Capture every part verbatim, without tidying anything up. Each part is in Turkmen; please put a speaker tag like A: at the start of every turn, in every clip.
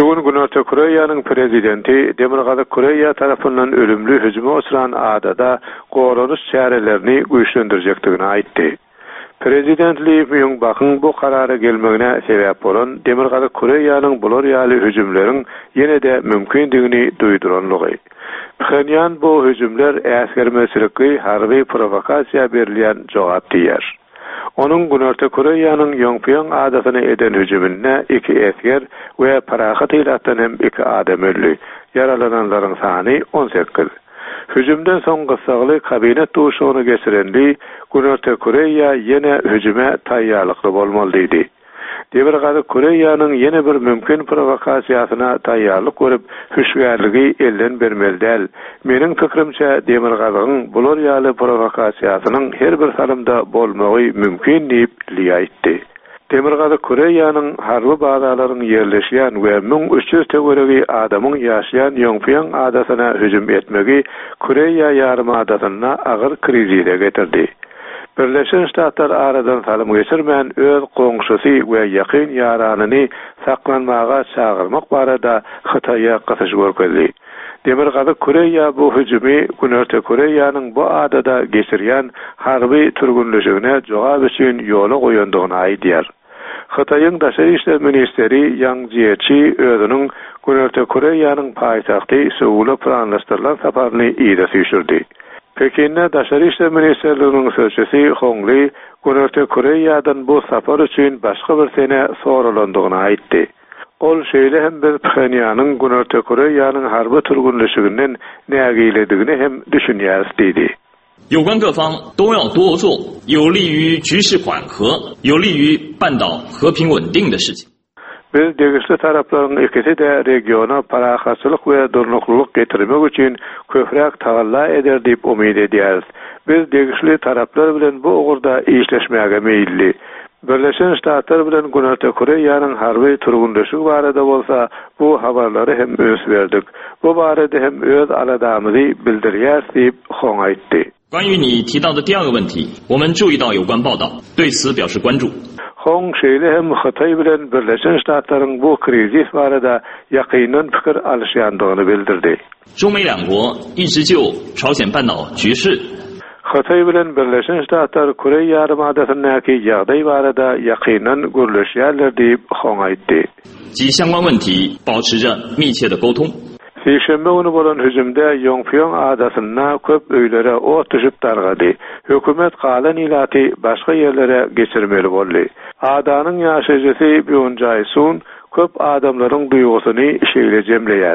A: Şugun Güney Koreýanyň prezidenti Demirgazy Koreýa tarapyndan ölümlü hüjüme uçran adada goranuş çärelerini güýçlendirjekdigini aýtdy. Prezident Lee Myung-bak'ın bu karara gelmegine sebäp bolan Demirgazy Koreýanyň bular ýaly hüjümleriň ýene-de mümkindigini duýduranlygy. Pxenyan bu hüjümler äsgermeçiliki harby provokasiýa berilýän jogap diýer. Onun Güney Koreýanyň Yonpyong adatyny eden hüjümine iki esger we parahat ýatdan hem iki adam öldü. Yaralananlaryň sany on sekiz. Hüjümden soň gysgaly kabinet duşuny geçirendi. Güney Koreýa ýene hüjüme taýýarlykly bolmaly diýdi. Demirgazy Koreýanyň ýene bir mümkin provokasiýasyna taýýarlyk görüp, hüşgärligi elden bermeli däl. Meniň pikirimçe Demirgazyň bular ýaly provokasiýasynyň her bir salymda bolmagy mümkin diýip aýtdy. Demirgazy Koreýanyň harby bazalaryň ýerleşýän we ming üç ýüz töweregi adamyň ýaşaýan Yonpyong adatyna hüjüm etmegi Koreýa ýarymadatyna agyr krizise getirdi. Birleşen Ştatlar aradan salym geçirmän öz goňşusy we ýakyn ýaranyny saklanmaga çagyrmak barada Hytaýa gatyş görkezdi. Demirgazy Koreýa bu hüjümi Güney Koreýanyň bu adada geçirýän harby türgünleşigine jogap üçin ýola goýandygyny aýdýar. Hytaýyň daşary işler ministeri Yang Jiechi özüniň Güney Koreýanyň paýtagty Seul'a planlaşdyrylan saparyny ýa-da süýşürdi. Pekin'de daşary işler ministerliginiň sözçisi Hong Lee Güney Koreýadan bu sapar üçin başga bir sene soralandygyny aýtdy. Ol şeýle hem bir Pxenyanyň Güney Koreýanyň harby türgünleşiginden nägiledigini hem düşünýär diýdi.
B: 有关各方都要多做有利于局势缓和、有利于半岛和平稳定的事情。
A: Biz degişli taraplaryň ikisi de regiona parahatçylyk we durnuklyk getirmek üçin köprek tagalla eder diýip umyt edýäris. Biz degişli taraplar bilen bu ugurda işleşmäge meýilli. Birleşen Ştatlar bilen Güney Koreýanyň harby türgünleşigi barada bolsa, bu habarlary hem öz berdik. Bu barada hem öz aladamyzy bildirýär diýip Hong aýtdy.
B: 关于你提到的第二个问题，我们注意到有关报道，对此表示关注。
A: Hong şeýle hem Hytaý bilen Birleşen Ştatlaryň bu krizis barada ýakynyn pikir alşýandygyny bildirdi.
B: 中美两国一直就朝鲜半岛局势
A: Hytaý bilen Birleşen Ştatlar Koreýa ýarymadatynyňky ýagdaý barada ýakynyn görleşýärler diýip Hong aýtdy.
B: 及相关问题保持着密切的沟通。
A: Seýşembe günü bolan hüjümde Yonpyong adatyna köp öýlere ot düşüp dargady. Hökümet galan ilaty başga ýerlere geçirmeli boldy. Adanyň ýaşajysy Byun Jae-sun köp adamlaryň duýgusyny şeýle jemleýär.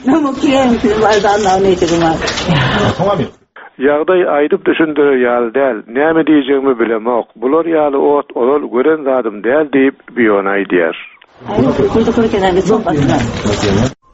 A: Ýagdaý aýdyp düşündirýär däl, näme diýjegimi bilemek. Bular ýaly ot olal gören zadym däl diýip Byun aýdýar.